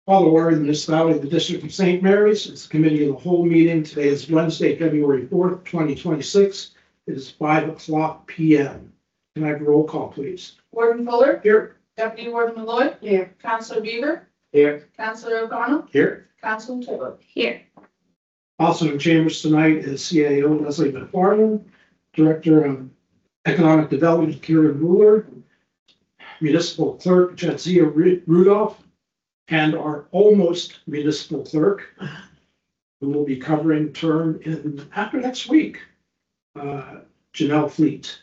Call to order the municipality of the District of St. Mary's. It's the committee of the whole meeting. Today is Wednesday, February 4th, 2026. It is 5:00 p.m. Can I have a roll call, please? Warden Fuller. Here. Deputy Warden Malloy. Here. Councilor Beaver. Here. Councilor O'Connell. Here. Councilor Taylor. Here. Also in chambers tonight is CAO Leslie McFarland, Director of Economic Development Kieran Ruler, Municipal Clerk Jadzia Rudolph, and our almost municipal clerk, who will be covering term after next week, Janelle Fleet.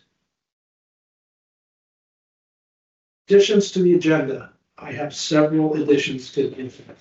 Additions to the agenda. I have several additions to the agenda.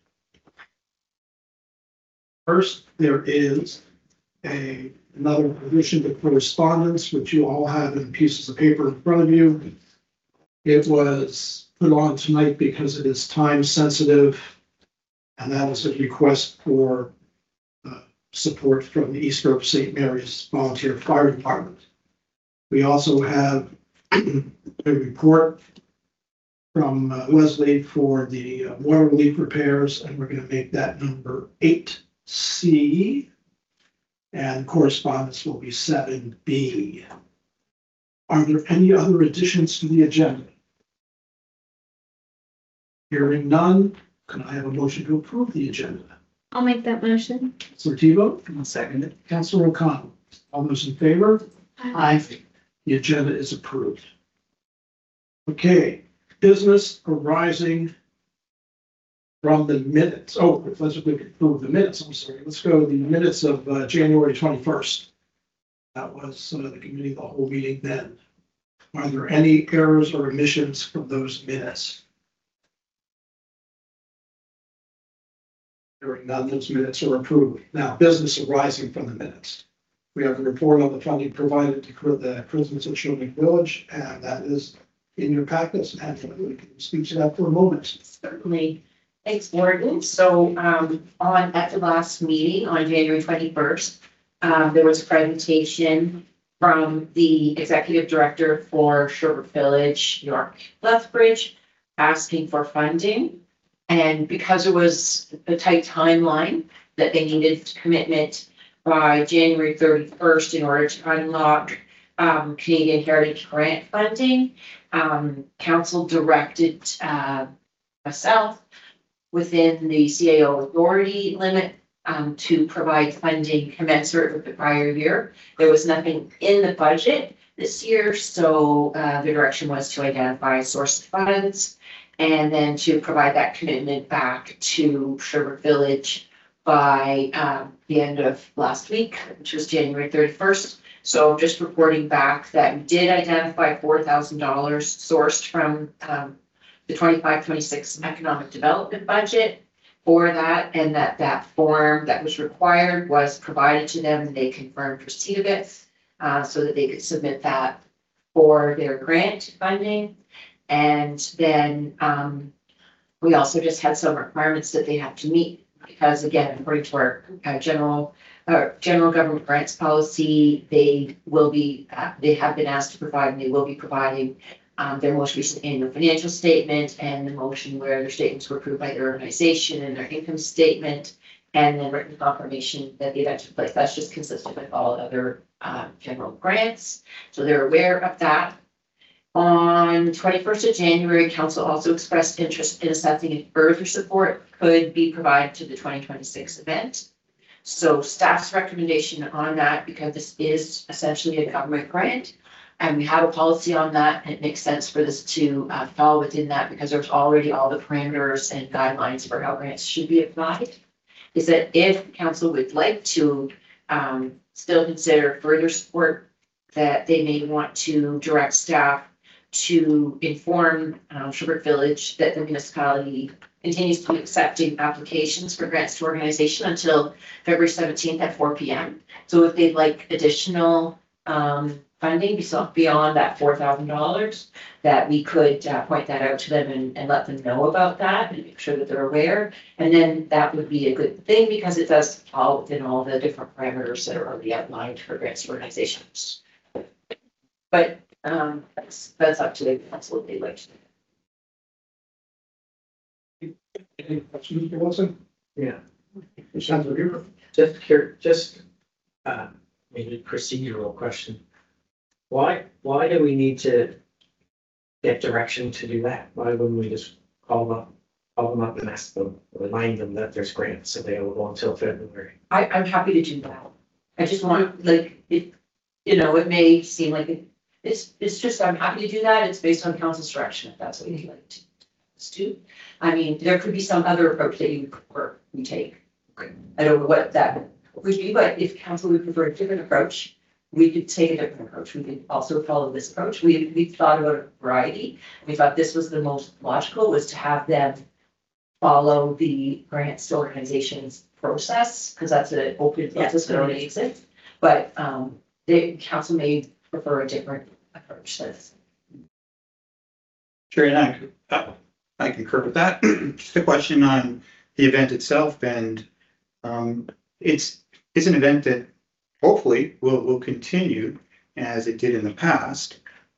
First, there is another addition to correspondence, which you all have in pieces of paper in front of you. It was put on tonight because it is time sensitive, and that is a request for support from the East Grove St. Mary's Volunteer Fire Department. We also have a report from Leslie for the water leak repairs, and we're going to make that number 8C, and correspondence will be 7B. Are there any other additions to the agenda? Hearing none, can I have a motion to approve the agenda? I'll make that motion. Councilor Tebow? I'll second it. Councilor O'Connell? All those in favor? Aye. The agenda is approved. Okay, business arising from the minutes. Oh, let's approve the minutes. I'm sorry. Let's go to the minutes of January 21st. That was the committee of the whole meeting then. Are there any errors or omissions from those minutes? Hearing none, those minutes are approved. Now, business arising from the minutes. We have a report on the funding provided to the prisons at Sherman Village, and that is in your packets, and we can speak to that for a moment. Certainly. Thanks, Warden. So at the last meeting on January 21st, there was a presentation from the executive director for Sherwood Village, York Lethbridge, asking for funding. And because it was a tight timeline that they needed commitment by January 31st in order to unlock Canadian Heritage Grant funding, council directed myself within the CAO authority limit to provide funding commensurate with the prior year. There was nothing in the budget this year, so the direction was to identify a source of funds and then to provide that commitment back to Sherwood Village by the end of last week, which was January 31st. So just reporting back that we did identify $4,000 sourced from the 25-26 economic development budget for that, and that form that was required was provided to them, and they confirmed receipt of it so that they could submit that for their grant funding. And then we also just had some requirements that they have to meet, because again, according to our general government grants policy, they have been asked to provide, and they will be providing their most recent annual financial statement and the motion where their statements were approved by their organization and their income statement, and then written confirmation that the event took place. That's just consistent with all other general grants. So they're aware of that. On 21st of January, council also expressed interest in assessing if further support could be provided to the 2026 event. So staff's recommendation on that, because this is essentially a government grant, and we have a policy on that, and it makes sense for this to fall within that, because there's already all the parameters and guidelines for how grants should be applied, is that if council would like to still consider further support, that they may want to direct staff to inform Sherwood Village that the municipality continues to be accepting applications for grants to organization until February 17th at 4 p.m. So if they'd like additional funding beyond that $4,000, that we could point that out to them and let them know about that and make sure that they're aware. And then that would be a good thing, because it does fall within all the different parameters that are already outlined for grants to organizations. But that's up to the council if they'd like to. Any questions, Mr. Wilson? Yeah, Councilor Beaver? just maybe procedural question. Why do we need to get direction to do that? Why wouldn't we just call them up and ask them, remind them that there's grants available until February? I'm happy to do that. I just want, like, it, it may seem like it's just, I'm happy to do that. It's based on council's direction, if that's what you'd like to do. I mean, there could be some other approach that you prefer we take. I don't know what that would be, but if council would prefer a different approach, we could take a different approach. We could also follow this approach. We've thought about a variety. We thought this was the most logical, was to have them follow the grants to organizations process, because that's an open process that already exists. But the council may prefer a different approach to this. Sure, and I concur with that. Just a question on the event itself, and it's an event that hopefully will continue as it did in the past.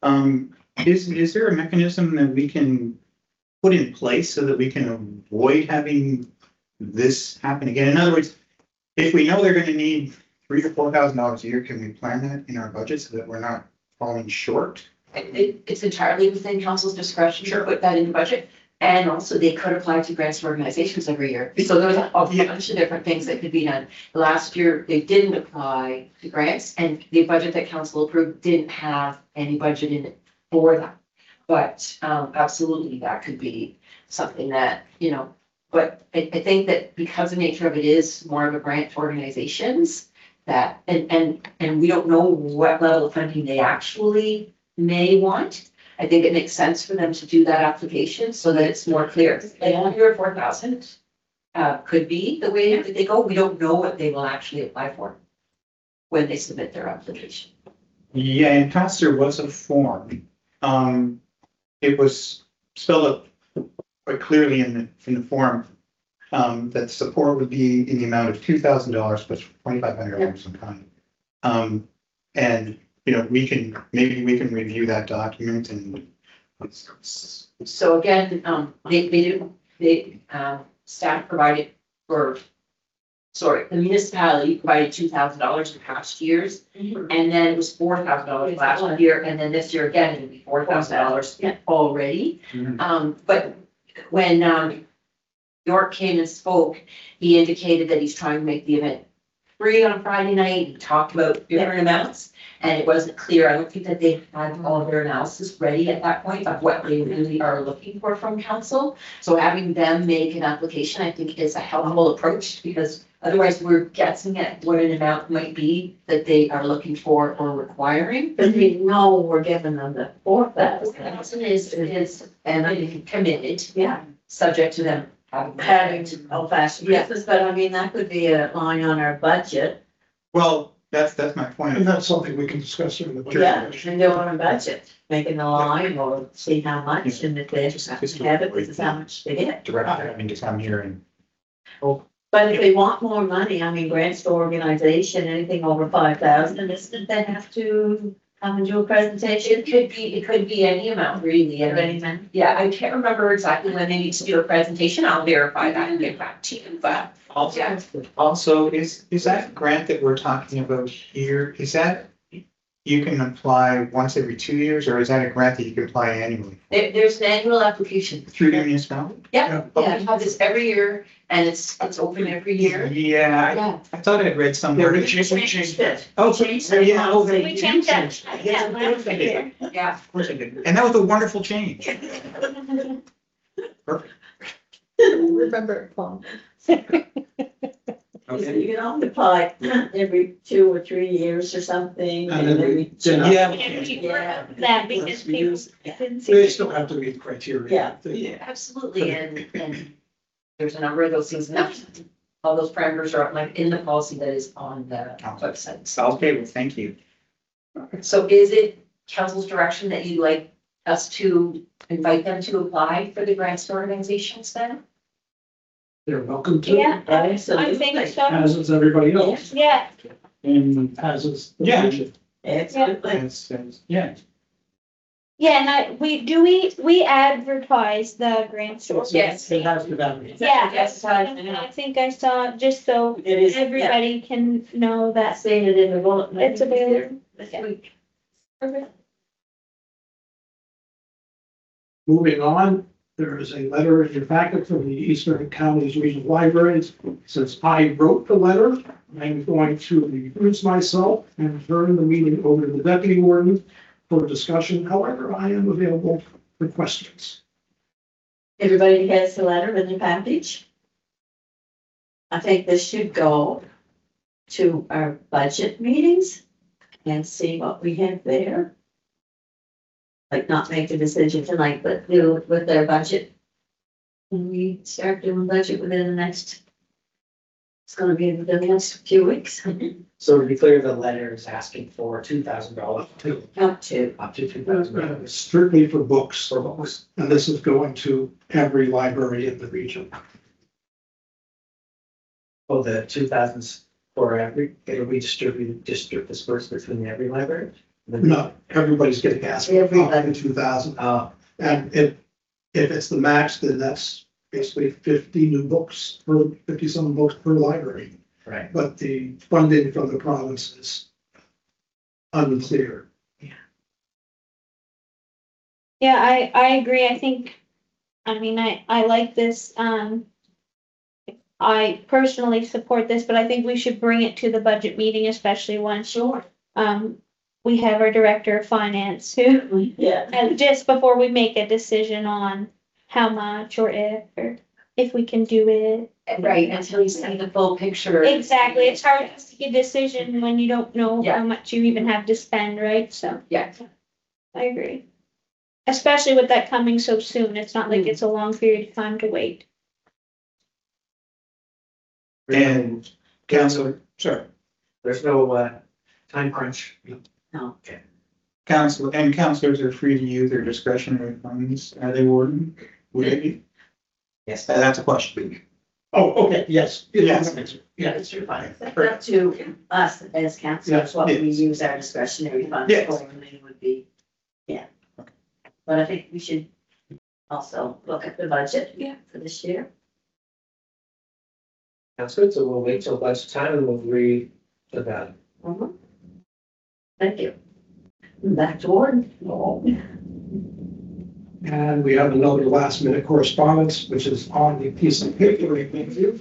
Is there a mechanism that we can put in place so that we can avoid having this happen again? In other words, if we know they're going to need $3,000 to $4,000 a year, can we plan that in our budget so that we're not falling short? It's entirely within council's discretion to put that in the budget. And also they could apply to grants to organizations every year. So there was a bunch of different things that could be done. Last year, they didn't apply to grants, and the budget that council approved didn't have any budget in it for that. But absolutely, that could be something that, but I think that because the nature of it is more of a grant to organizations, that, and we don't know what level of funding they actually may want. I think it makes sense for them to do that application so that it's more clear. Like 3,000 or 4,000 could be the way that they go. We don't know what they will actually apply for when they submit their application. Yeah, and past there was a form. It was spelled out quite clearly in the form that support would be in the amount of $2,000 plus $2,500 in kind. And maybe we can review that document and. So again, staff provided the municipality provided $2,000 in past years. And then it was $4,000 last year, and then this year again, it'll be $4,000 already. But when York came and spoke, he indicated that he's trying to make the event free on a Friday night. He talked about different amounts, and it wasn't clear. I don't think that they had all of their analysis ready at that point of what they really are looking for from council. So having them make an application, I think, is a helpful approach, because otherwise we're guessing at what an amount might be that they are looking for or requiring. But we know we're giving them the 4,000. Is committed, Yeah, subject to them having old-fashioned Christmas, but I mean, that could be a line on our budget. Well, that's my point. And that's something we can discuss during the budget. Yeah, and do on a budget, making a line or see how much, and if they Just have to it, this is how much they get. Director having to come here and. But if they want more money, I mean, grants to organization, anything over 5,000, isn't they have to come and do a presentation? It could be any amount really. I mean, yeah, I can't remember exactly when they need to do a presentation. I'll verify that and get back to you, but Also, is that grant that we're talking about here, is that you can apply once every 2 years, or is that a grant that you can apply annually there's an annual application. through the municipality? Yeah, we have this every year, and it's open every year. Yeah, Yeah. I thought I'd read somewhere. We changed it. Oh, Changed so, it. yeah, oh, they We changed it. Yeah, Of course they did. Yeah. Of course they did. And that was a wonderful change. Remember, Paul. Okay. You can only apply every 2 or 3 years or something. And then then we- Yeah. Yeah. That because people didn't see. They still have to meet the criteria. Yeah. Absolutely, and there's a number of those things. Now, all those parameters are like in the policy that is on the website. Okay, well, thank you. So is it council's direction that you'd like us to invite them to apply for the grants to organizations then? They're welcome to, Yeah, I Absolutely. think so. as is everybody else, Yeah, and as is. the Yeah. nation. Absolutely. Yeah. Yeah, and we advertise the grant store. Yes. It has to be. Yeah, Yes, I think I saw, just so It is, everybody can know that that's stated in the bulletin. it's available. This Yeah. week. Moving on, there is a letter in your packet from the Eastern Counties Regional Libraries. Since I wrote the letter, I'm going to recuse myself and turn the meeting over to the deputy warden for discussion. However, I am available for questions. Everybody has the letter in the package. I think this should go to our budget meetings and see what we have there. Like not make a decision tonight, but do with their budget. When we start doing budget within the next, it's gonna be within the next few weeks, So to be clear, the letter is asking for $2,000 up to. up to $2,000 Strictly for books, for books. and this is going to every library in the region. Oh, the 2,000s for every, it'll be dispersed between every library? No, everybody's getting asked for Everybody. 2,000. Oh, And if it's the max, then that's basically 50 new books per, 50 some books per library. right. But the funding from the province is unclear. Yeah, I agree. I think, I mean, I like this, I personally support this, but I think we should bring it to the budget meeting, especially once, we have our director of finance who, Yeah. and just before we make a decision on how much or if we can do it. Right, until you see the full picture. Exactly, it's hard to make a decision when you don't know Yeah. how much you even have to spend, right? So Yeah. I agree. Especially with that coming so soon, it's not like it's a long period of time to wait. And Counselor, sorry, There's no time crunch. No. Counselors are free to use their discretionary funds, are they, Warden? Would they be? Yes. That's a question. Oh, okay, yes. Yes. Yes, you're fine. It's up to us as councilors, what we use our discretionary funds Yes. for, and they would be, yeah. But I think we should also look at the budget. Yeah. For this year. That's good, so we'll wait till budget time and we'll agree to that. Thank you. Back to Warden. And we have another last minute correspondence, which is on the piece of paper in front of you.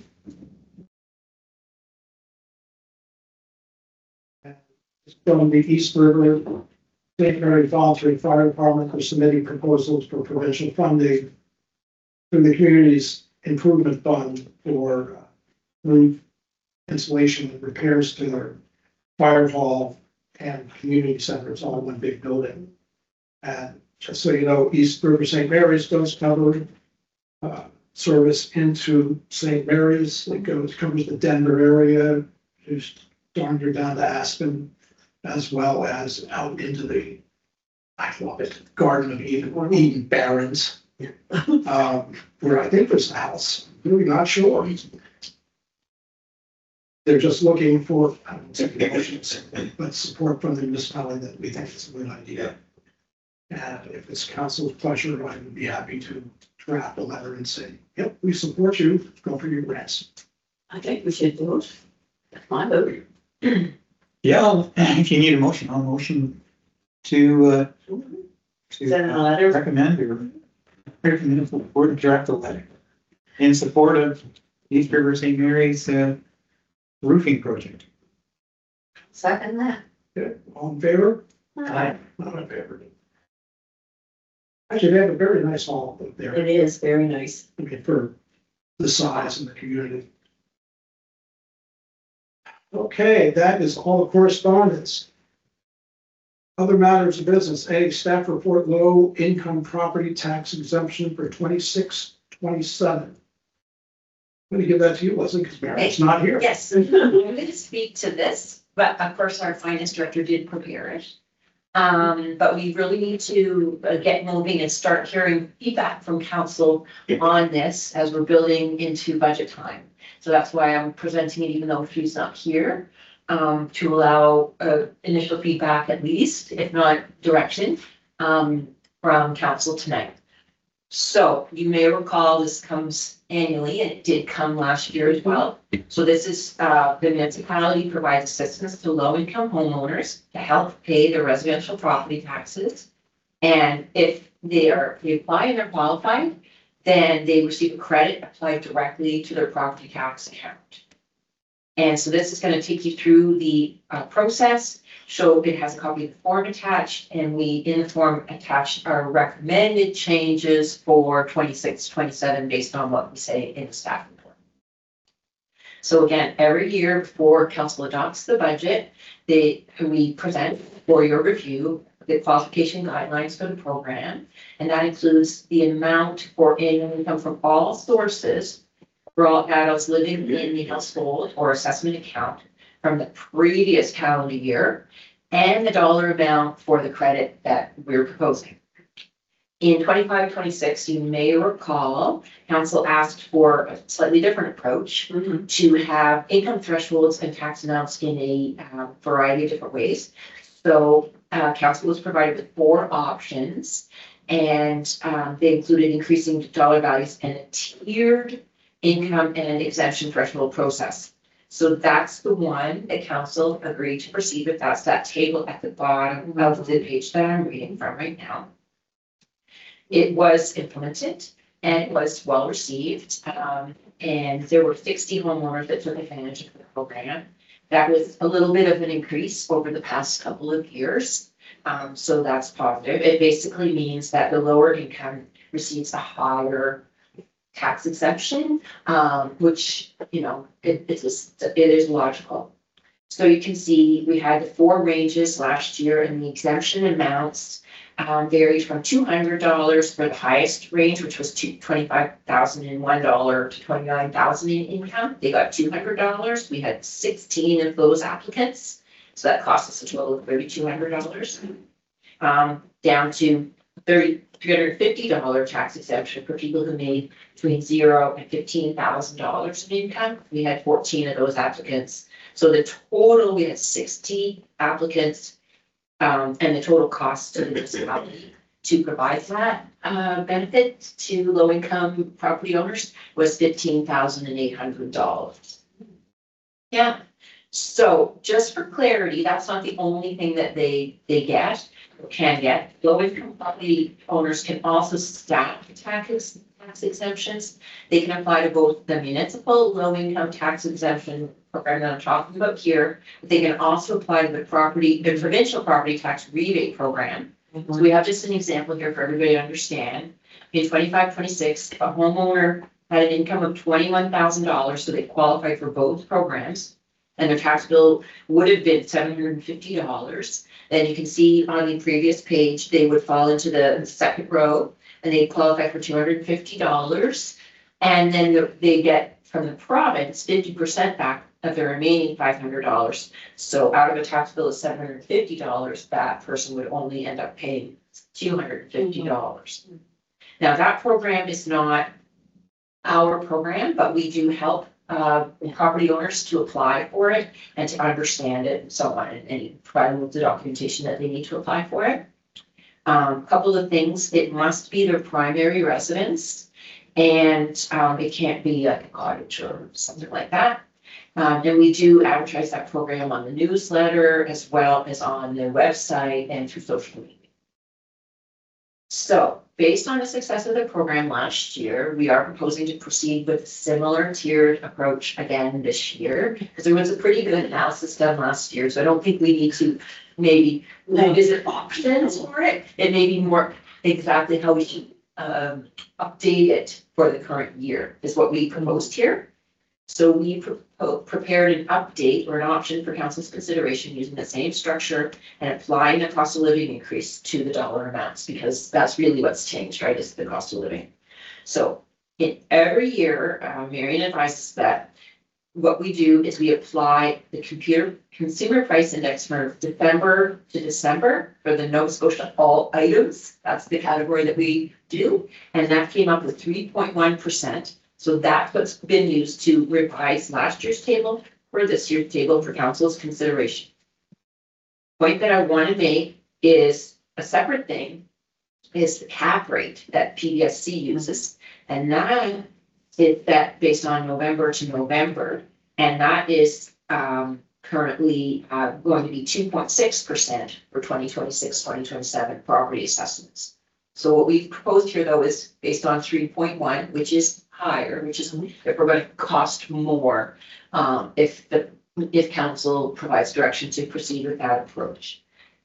It's from the East River St. Mary Voluntary Fire Department for submitting proposals for provincial funding through the community's improvement fund for roof insulation and repairs to their fire hall and community centers, all in one big building. And just so you know, East River St. Mary's does cover service into St. Mary's. It covers the Denver area, just yonder down to Aspen, as well as out into the, I love it, Garden of Eden Barrens. Where I think there's a house, really not sure. They're just looking for, I don't take emotions, but support from the municipality that we think is a good idea. And if it's council's pleasure, I would be happy to draft a letter and say, yep, we support you, go for your grants. I think we should do it. That's my vote. Yeah, if you need a motion, I'll motion to Send a letter. recommend or recommend the board to draft a letter in support of East River St. Mary's roofing project. Second that. Okay, all in favor? Aye. Not in favor. Actually, they have a very nice hall up there, It is very nice. okay, for the size and the community. Okay, that is all the correspondence. Other matters of business, A, staff report low income property tax exemption for 26-27. I'm gonna give that to you, Leslie, because Mary's not here. Yes, I'm gonna speak to this, but of course, our finance director did prepare it. But we really need to get moving and start hearing feedback from council on this as we're building into budget time. So that's why I'm presenting it, even though she's not here, to allow initial feedback at least, if not direction. from council tonight. So you may recall this comes annually, and it did come last year as well. So this is, the municipality provides assistance to low-income homeowners to help pay their residential property taxes. And if they apply and they're qualified, then they receive a credit applied directly to their property tax account. And so this is gonna take you through the process. So it has a copy of the form attached, and we, in the form attached, our recommended changes for 26, 27, based on what we say in the staff report. So again, every year before council adopts the budget, we present for your review the qualification guidelines for the program, and that includes the amount for annual income from all sources for all adults living in the household or assessment account from the previous calendar year, and the dollar amount for the credit that we're proposing. In 25-26, you may recall, council asked for a slightly different approach to have income thresholds and tax amounts in a variety of different ways. So council was provided with 4 options, and they included increasing dollar values and a tiered income and exemption threshold process. So that's the one that council agreed to proceed with. That's that table at the bottom of the page that I'm reading from right now. It was implemented and it was well received. And there were 60 homeowners that took advantage of the program. That was a little bit of an increase over the past couple of years. So that's positive. It basically means that the lower income receives a higher tax exemption, which, you know, it is logical. So you can see we had the 4 ranges last year, and the exemption amounts varied from $200 for the highest range, which was $25,001 to $29,000 in income. They got $200. We had 16 of those applicants, so that cost us a total of $3,200. Down to $350 tax exemption for people who made between $0 and $15,000 in income. We had 14 of those applicants. So the total, we had 60 applicants, and the total cost to the municipality to provide that benefit to low-income property owners was $15,800. Yeah. So just for clarity, that's not the only thing that they get. Can get. Low-income property owners can also stack tax exemptions. They can apply to both the municipal low-income tax exemption program that I'm talking about here. But they can also apply to the provincial property tax rebate program. So we have just an example here for everybody to understand. In 25-26, a homeowner had an income of $21,000, so they qualified for both programs, and their tax bill would have been $750. Then you can see on the previous page, they would fall into the second row, and they qualify for $250. And then they get from the province 50% back of the remaining $500. So out of a tax bill of $750, that person would only end up paying $250. Now, that program is not our program, but we do help property owners to apply for it and to understand it and so on, and provide them with the documentation that they need to apply for it. Couple of things, it must be their primary residence, and it can't be like a cottage or something like that. And we do advertise that program on the newsletter as well as on their website and through social media. So based on the success of the program last year, we are proposing to proceed with a similar tiered approach again this year, because there was a pretty good analysis done last year. So I don't think we need to maybe revisit options for it. It may be more exactly how we should update it for the current year is what we proposed here. So we prepared an update or an option for council's consideration using the same structure and applying the cost of living increase to the dollar amounts, because that's really what's changed, right, is the cost of living. So in every year, Marion advises that what we do is we apply the consumer price index from December to December for the Nova Scotia all items. That's the category that we do. And that came up with 3.1%. So that's what's been used to revise last year's table for this year's table for council's consideration. Point that I want to make is a separate thing. is the cap rate that PDSC uses. And that is that based on November to November, and that is currently going to be 2.6% for 2026-2027 property assessments. So what we've proposed here though is based on 3.1, which is higher, which is if we're going to cost more if council provides direction to proceed with that approach.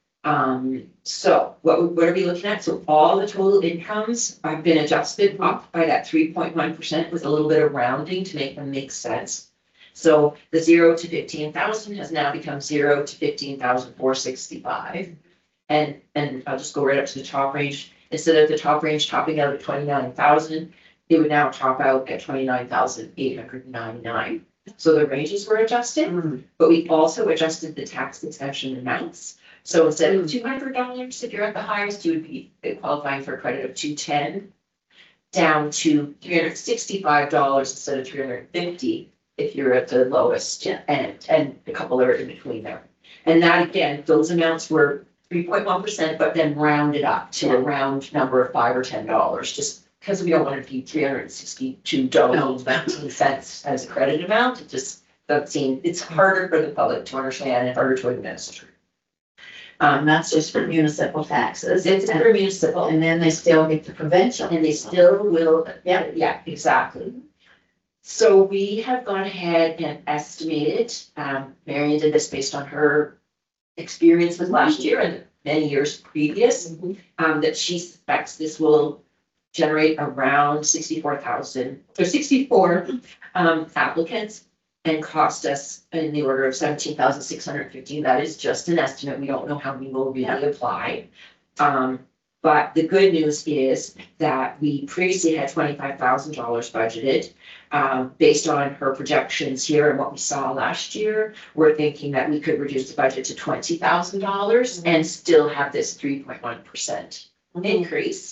So what are we looking at? So all the total incomes have been adjusted up by that 3.1% with a little bit of rounding to make them make sense. So the 0 to 15,000 has now become 0 to 15,465. And I'll just go right up to the top range. Instead of the top range topping out at 29,000, it would now top out at 29,899. So the ranges were adjusted, but we also adjusted the tax exemption amounts. So instead of $200, if you're at the highest, you would be qualifying for a credit of $210, down to $365 instead of $350 if you're at the lowest, and a couple are in between there. And that again, those amounts were 3.1%, but then rounded up to a round number of $5 or $10, just because we don't want it to be $362.19 as a credit amount. It just doesn't seem, it's harder for the public to understand and harder to administer. And that's just for municipal taxes. It's for municipal, And then they still get the provincial. and they still will, Yeah. exactly. So we have gone ahead and estimated, Marion did this based on her experience with last year and many years previous, that she suspects this will generate around 64,000 or 64 applicants and cost us in the order of 17,615. That is just an estimate. We don't know how many will really apply. But the good news is that we previously had $25,000 budgeted. Based on her projections here and what we saw last year, we're thinking that we could reduce the budget to $20,000 and still have this 3.1% increase.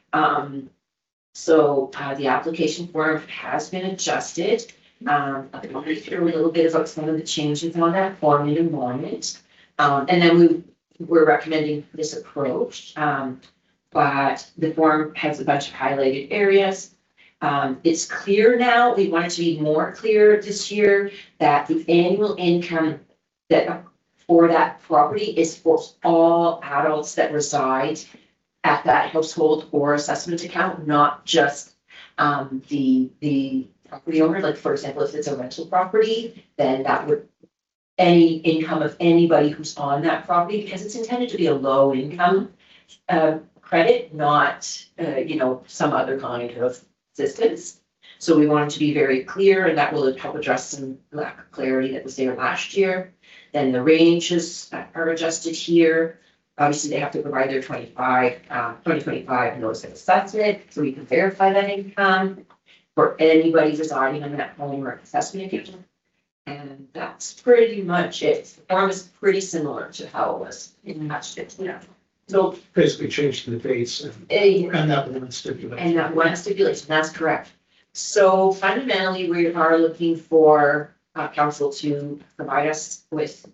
So the application form has been adjusted. I'll read through a little bit about some of the changes on that form in a moment. And then we're recommending this approach. But the form has a bunch of highlighted areas. It's clear now, we want it to be more clear this year that the annual income that for that property is for all adults that reside at that household or assessment account, not just the property owner. Like for example, if it's a rental property, then that would any income of anybody who's on that property, because it's intended to be a low income credit, not some other kind of assistance. So we want it to be very clear, and that will help address some lack of clarity that was there last year. Then the ranges are adjusted here. Obviously, they have to provide their 2025 notice of assessment, so we can verify that income for anybody residing on that home or assessment account. And that's pretty much it. The form is pretty similar to how it was in last year. So Basically changed the dates and that one stipulation. and that one stipulation, that's correct. So fundamentally, we are looking for council to provide us with,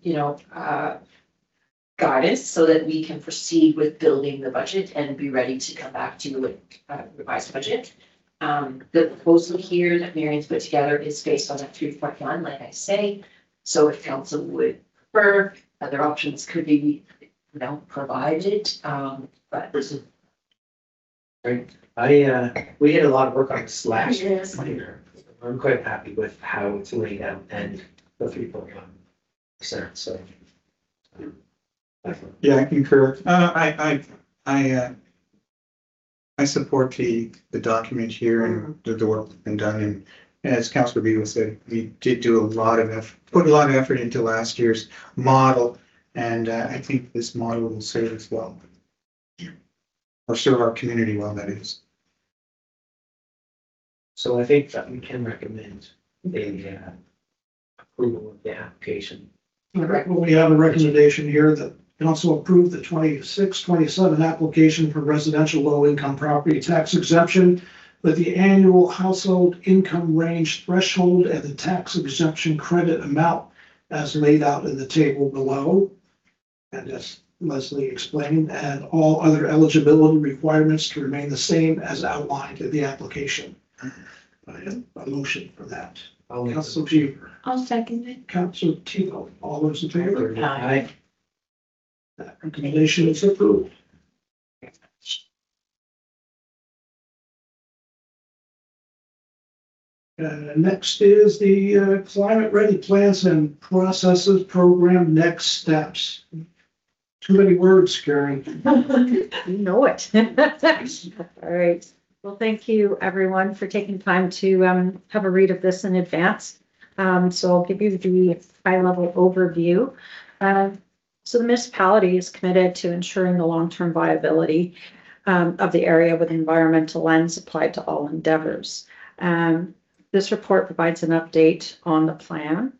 guidance so that we can proceed with building the budget and be ready to come back to you with a revised budget. The proposal here that Marion's put together is based on that 3.1, like I say. So if council would prefer, other options could be provided, but We did a lot of work on this last year. Yes. I'm quite happy with how it's laid out and the 3.1%, so. Yeah, I concur. I support the document here and the work that's been done. And as Councilor Beagle said, we did do put a lot of effort into last year's model. And I think this model will serve us well. Or serve our community well, that is. So I think that we can recommend the approval of the application. Well, we have a recommendation here that council approve the 26-27 application for residential low-income property tax exemption with the annual household income range threshold and the tax exemption credit amount as laid out in the table below. And as Leslie explained, and all other eligibility requirements to remain the same as outlined in the application. I have a motion for that. I'll make Council Beaver, I'll second it. Council Tebow, all those in favor? Aye. That recommendation is approved. Next is the Climate Ready Plans and Processes Program Next Steps. Too many words, Karen. You know it. All right. Well, thank you, everyone, for taking time to have a read of this in advance. So I'll give you the high-level overview. So the municipality is committed to ensuring the long-term viability of the area with environmental lens applied to all endeavors. This report provides an update on the plan,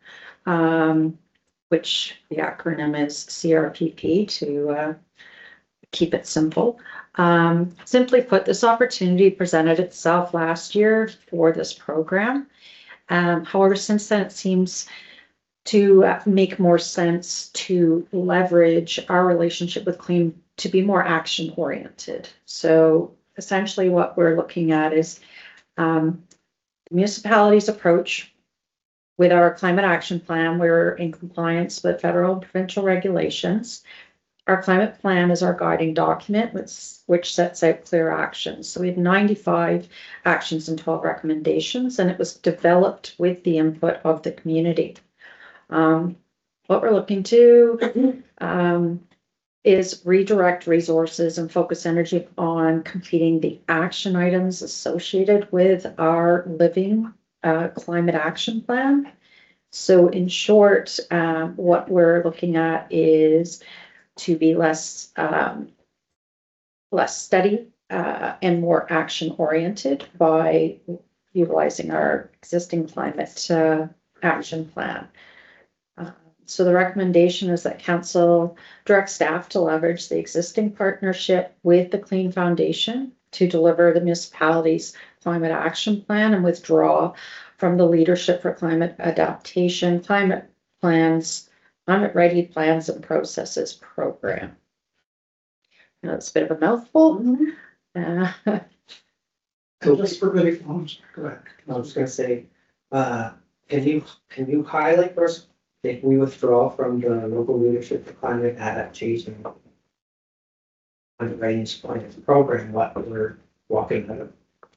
which the acronym is CRPP to keep it simple. Simply put, this opportunity presented itself last year for this program. However, since then, it seems to make more sense to leverage our relationship with Clean to be more action oriented. So essentially what we're looking at is the municipality's approach with our climate action plan. We're in compliance with federal and provincial regulations. Our climate plan is our guiding document, which sets out clear actions. So we have 95 actions and 12 recommendations, and it was developed with the input of the community. What we're looking to is redirect resources and focus energy on completing the action items associated with our living climate action plan. So in short, what we're looking at is to be less steady and more action oriented by utilizing our existing climate action plan. So the recommendation is that council direct staff to leverage the existing partnership with the Clean Foundation to deliver the municipality's climate action plan and withdraw from the Leadership for Climate Adaptation, Climate Ready Plans and Processes program. Now, it's a bit of a mouthful. Just for ready, go ahead. I was gonna say, can you highlight for us if we withdraw from the local leadership for climate adaptation climate readiness plan program, what we're walking out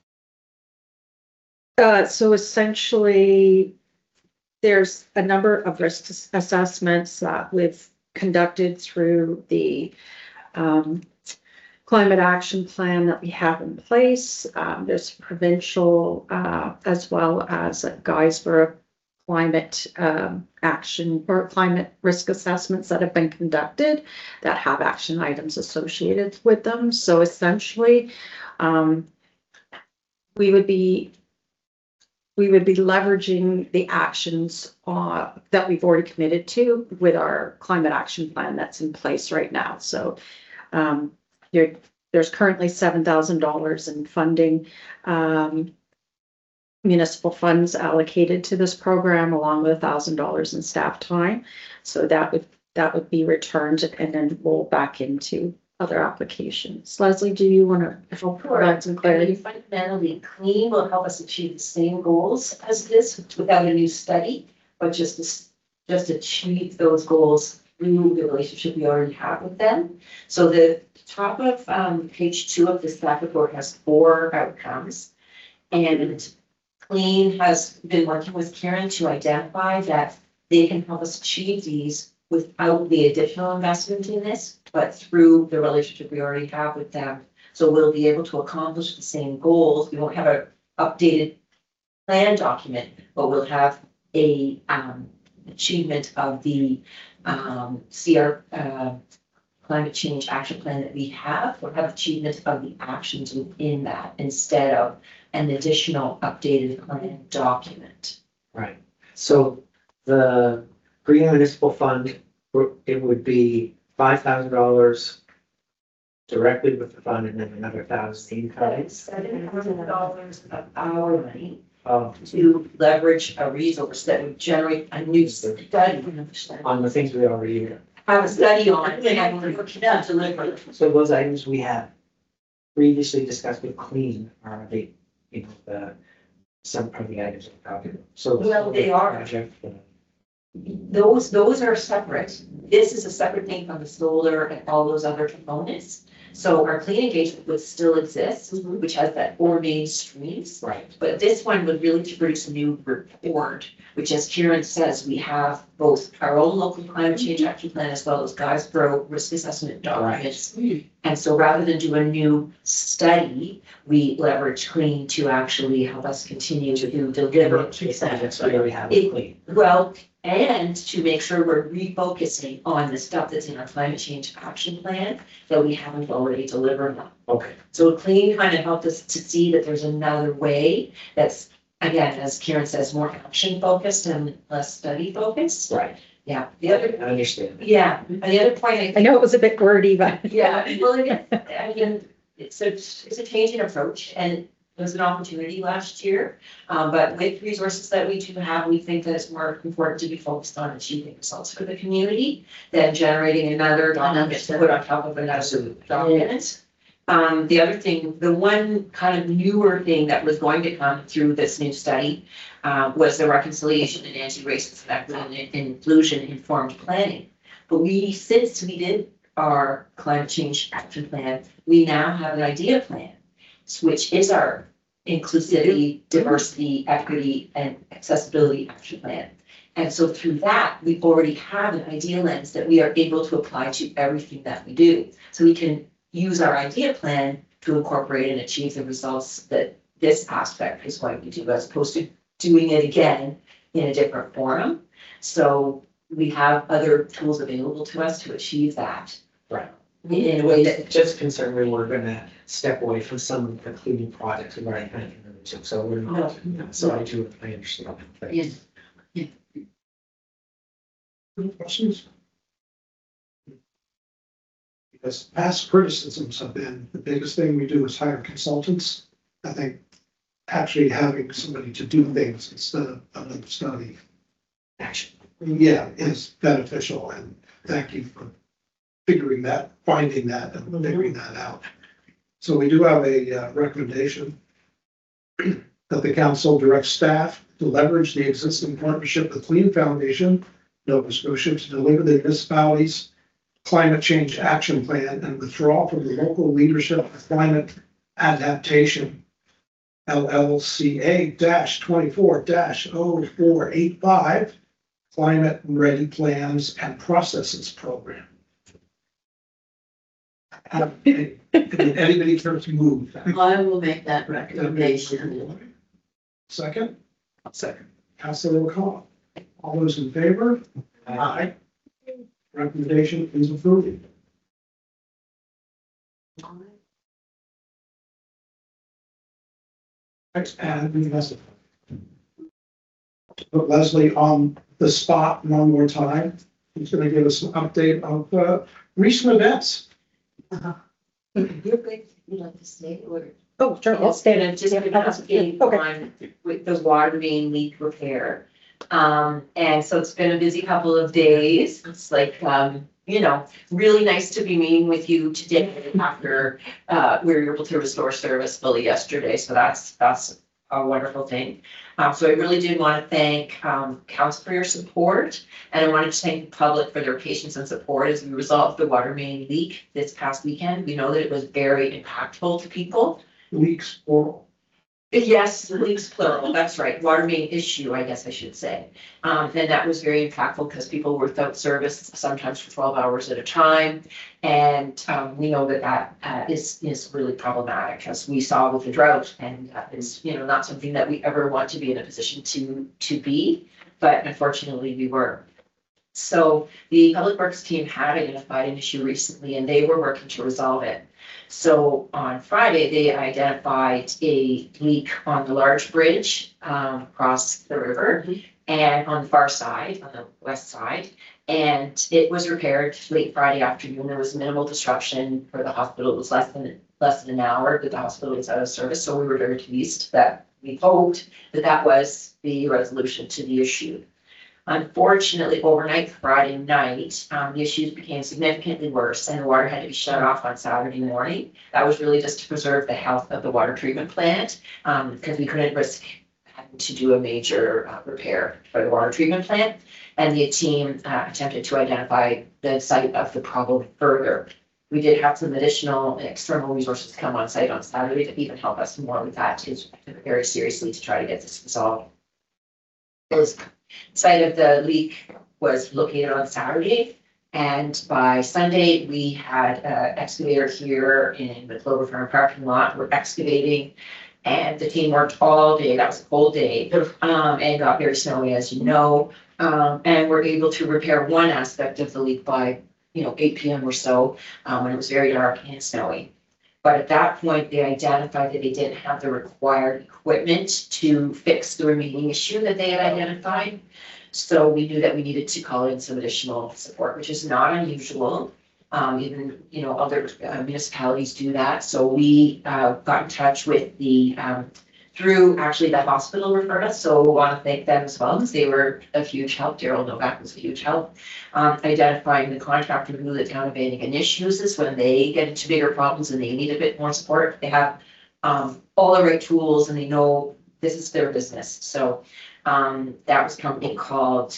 of? So essentially, there's a number of risk assessments that we've conducted through the climate action plan that we have in place. There's provincial as well as Guysborough climate action or climate risk assessments that have been conducted that have action items associated with them. So essentially, we would be leveraging the actions that we've already committed to with our climate action plan that's in place right now. So there's currently $7,000 in funding, municipal funds allocated to this program, along with $1,000 in staff time. So that would be returned and then roll back into other applications. Leslie, do you want to provide some clarity? Fundamentally, Clean will help us achieve the same goals as this without a new study, but just achieve those goals through the relationship we already have with them. So the top of page 2 of the staff report has 4 outcomes, and Clean has been working with Karen to identify that they can help us achieve these without the additional investment in this, but through the relationship we already have with them. So we'll be able to accomplish the same goals. We won't have an updated plan document, but we'll have a achievement of the climate change action plan that we have. We'll have achievement of the actions within that instead of an additional updated plan document. Right. So the Green Municipal Fund, it would be $5,000 directly with the fund and then another $1,000 in kind. $7,000 of our money Oh, to leverage a resource that would generate a new study. on the things we already have a study on, and we're looking at deliver. So those items we have previously discussed with Clean are the, some of the items of the copy. So. Well, they are. Project, Those are separate. This is a separate thing from the solar and all those other components. So our clean engagement would still exist, which has that four main streams. Right. But this one would really to produce a new report, which as Kieran says, we have both our own local climate change action plan as well as Guysborough risk assessment documents. And so rather than do a new study, we leverage Clean to actually help us continue to deliver. Projects we already have It- Clean. Well, and to make sure we're refocusing on the stuff that's in our climate change action plan that we haven't already delivered on. Okay. So Clean kind of helped us to see that there's another way that's, again, as Karen says, more action focused and less study focused. Right. Yeah, the other, I understand. yeah, and the other point I know it was a bit wordy, but. yeah, well, it is, I mean, it's a change in approach and it was an opportunity last year. But with resources that we do have, we think that it's more important to be focused on achieving results for the community than generating another document to put on top of another document. The other thing, the one kind of newer thing that was going to come through this new study was the reconciliation and anti-racist equity and inclusion informed planning. But since we did our climate change action plan, we now have an idea plan, which is our inclusivity, diversity, equity, and accessibility action plan. And so through that, we already have an idea lens that we are able to apply to everything that we do. So we can use our idea plan to incorporate and achieve the results that this aspect is going to do, as opposed to doing it again in a different forum. So we have other tools available to us to achieve that. Right. In a way that, Just concerned we were gonna step away from some of the cleaning projects we've already kind of committed to, so we're not. So I understand. yes, Any questions? Because past criticisms have been, the biggest thing we do is hire consultants. I think actually having somebody to do things instead of another study, Action. yeah, is beneficial, and thank you for finding that and figuring that out. So we do have a recommendation that the council directs staff to leverage the existing partnership with Clean Foundation, Nova Scotia, to deliver the municipality's climate change action plan and withdraw from the local leadership of climate adaptation LLCA 24-0485 climate ready plans and processes program. Anybody care to move? I will make that recommendation. Second? Second. Councilor O'Connell. All those in favor? Aye. Recommendation is approved. Next, and we must put Leslie on the spot one more time. He's going to give us an update of recent events. you're good, you'd like to say, or? Oh, sure, I'll stay in. Just an update Okay. on with the water main leak repair. And so it's been a busy couple of days. It's like, really nice to be meeting with you today after, we were able to restore service fully yesterday. So that's a wonderful thing. So I really did want to thank, council for your support. And I wanted to thank the public for their patience and support as we resolved the water main leak this past weekend. We know that it was very impactful to people. Leaks oral. Yes, leaks plural, that's right, water main issue, I guess I should say. And that was very impactful because people were without service sometimes for 12 hours at a time. And we know that is really problematic, as we saw with the drought, and that is, not something that we ever want to be in a position to be, but unfortunately we were. So the Public Works team had identified an issue recently and they were working to resolve it. So on Friday, they identified a leak on the large bridge across the river and on the far side, on the west side. And it was repaired late Friday afternoon. There was minimal disruption for the hospital. It was less than an hour that the hospital was out of service. So we were very pleased that we hoped that was the resolution to the issue. Unfortunately, overnight Friday night, the issues became significantly worse and the water had to be shut off on Saturday morning. That was really just to preserve the health of the water treatment plant, because we couldn't risk having to do a major repair for the water treatment plant. And the team attempted to identify the site of the problem further. We did have some additional external resources come on site on Saturday to even help us more with that, to took it very seriously to try to get this resolved. The site of the leak was located on Saturday, and by Sunday, we had an excavator here in the Clover Farm parking lot. We're excavating, and the team worked all day. That was a cold day, and got very snowy, as you know. And we're able to repair one aspect of the leak by 8 p.m. or so, when it was very dark and snowy. But at that point, they identified that they didn't have the required equipment to fix the remaining issue that they had identified. So we knew that we needed to call in some additional support, which is not unusual. Even, other municipalities do that. So we got in touch with the through actually the hospital referred us, so we want to thank them as well, because they were a huge help. Daryl Novak was a huge help. Identifying the contractor who the town of Antigonish uses when they get into bigger problems and they need a bit more support. They have all the right tools and they know this is their business. So that was a company called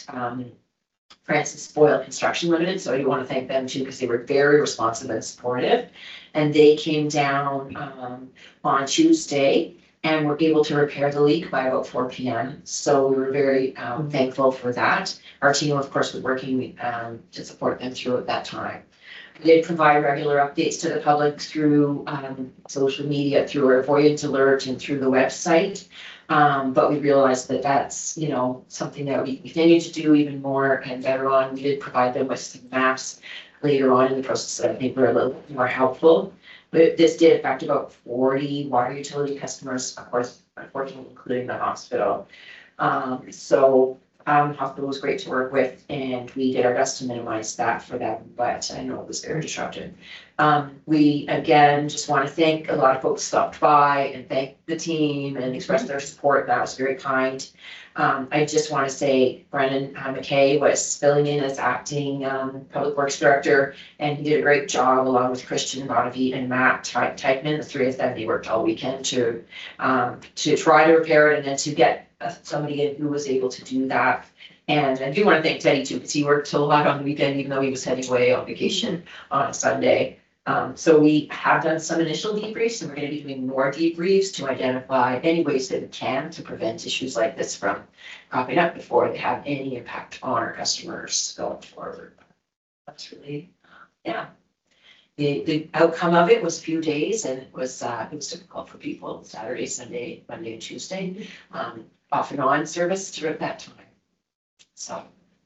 Francis Boyle Construction Limited. So I do want to thank them too, because they were very responsive and supportive. And they came down on Tuesday and were able to repair the leak by about 4 p.m. So we were very thankful for that. Our team, of course, was working to support them through at that time. We did provide regular updates to the public through social media, through our Voyage Alert and through the website. But we realized that that's, something that we continue to do even more and better on. We did provide them with some maps later on in the process that I think were a little bit more helpful. But this did affect about 40 water utility customers, of course, unfortunately, including the hospital. The hospital was great to work with, and we did our best to minimize that for them, but I know it was very disruptive. We, again, just want to thank a lot of folks stopped by and thank the team and express their support. That was very kind. I just want to say Brendan McKay was filling in as acting Public Works Director, and he did a great job along with Christian Bonavie and Matt Teichman. The three of them, they worked all weekend to try to repair it and then to get somebody in who was able to do that. And I do want to thank Teddy too, because he worked a lot on the weekend, even though he was heading away on vacation on a Sunday. So we have done some initial debriefs, and we're going to be doing more debriefs to identify any ways that we can to prevent issues like this from cropping up before they have any impact on our customers going forward. That's really, The outcome of it was a few days, and it was difficult for people. Saturday, Sunday, Monday, and Tuesday, off and on service throughout that time. So.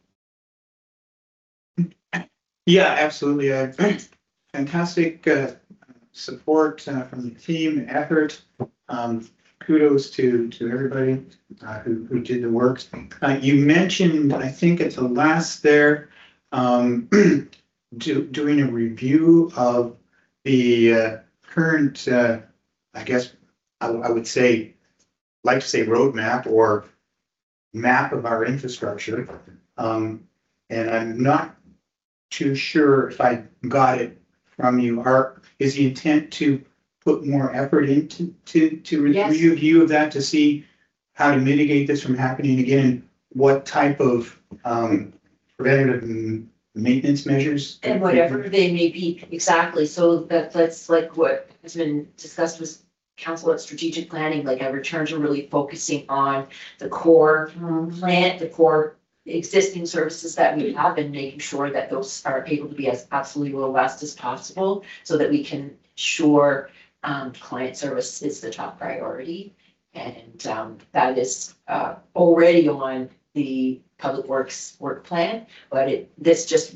Yeah, absolutely. Fantastic support from the team, effort. Kudos to everybody who did the work. You mentioned, I think at the last there, doing a review of the current, I guess I would say, like to say roadmap or map of our infrastructure. And I'm not too sure if I got it from you. Is the intent to put more effort into Yes. review of that to see how to mitigate this from happening again? What type of preventative maintenance measures? And whatever they may be, exactly. So that's like what has been discussed with council at strategic planning, like a return to really focusing on the core plant, the core existing services that we have, and making sure that those are able to be as absolutely robust as possible, so that we can ensure client service is the top priority. And that is already on the Public Works work plan, but this just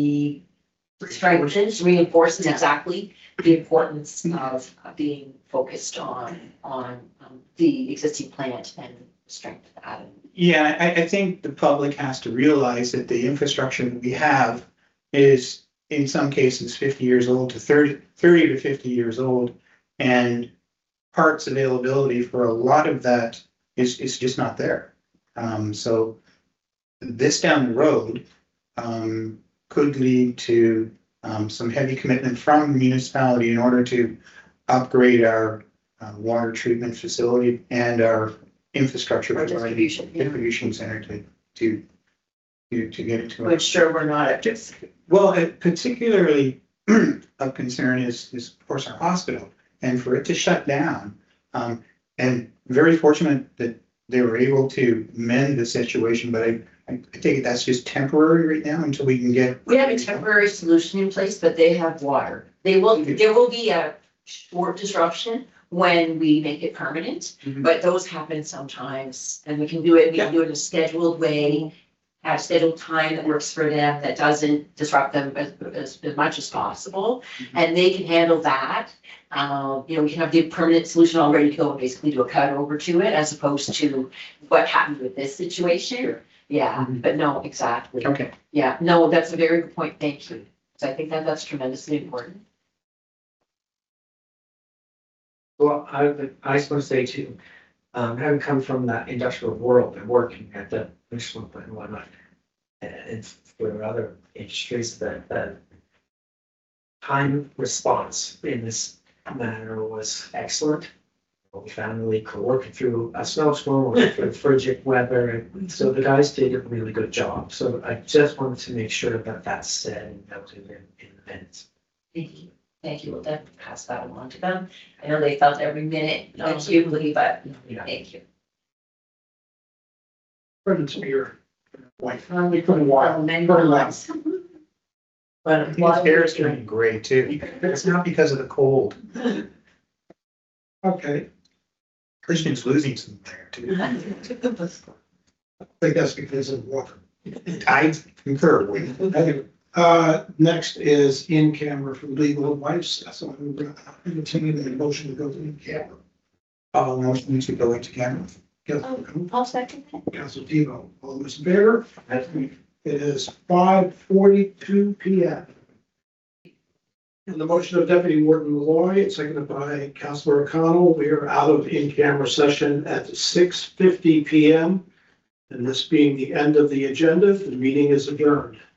reinforces exactly the importance of being focused on the existing plant and strength of that. Yeah, I think the public has to realize that the infrastructure that we have is in some cases 50 years old to 30 to 50 years old, and parts availability for a lot of that is just not there. So this down the road, could lead to, some heavy commitment from the municipality in order to upgrade our, water treatment facility and our infrastructure. Our distribution, yeah. Distribution center to get it to. To ensure we're not at risk. Well, particularly of concern is of course our hospital, and for it to shut down. And very fortunate that they were able to mend the situation, but I take it that's just temporary right now until we can get. We have a temporary solution in place, but they have water. There will be a short disruption when we make it permanent, Mhm. but those happen sometimes. And we can do it in a scheduled way, at a scheduled time that works for them, that doesn't disrupt them as much as possible. And they can handle that. We can have the permanent solution all ready to go and basically do a cut over to it as opposed to what happened with this situation. Yeah, but no, exactly. Okay. Yeah, no, that's a very good point. Thank you. So I think that's tremendously important. Well, I just want to say too, having come from that industrial world and working at the Michelin plant and whatnot, and for other industries, that time response in this matter was excellent. We found really cool working through a snowstorm, working through frigid weather, and so the guys did a really good job. So I just wanted to make sure that that's said and noted in the minutes. Thank you. Thank you. We'll definitely pass that along to them. I know they felt every minute acutely, but Yeah. thank you. Brendan's here. Wife. Many Very well. months. But His hair is turning gray too. It's not because of the cold. Okay, Christian's losing some hair too. I think that's because of water. I concur with. Okay, next is in camera from legal advice. So I'm going to entertain a motion to go to in camera. All motions to go into camera. I'll second that. Council Devo, all those in favor? It is 5:42 PM. And the motion of Deputy Warden Malloy, seconded by Councilor O'Connell. We are out of in-camera session at 6:50 PM. And this being the end of the agenda, the meeting is adjourned.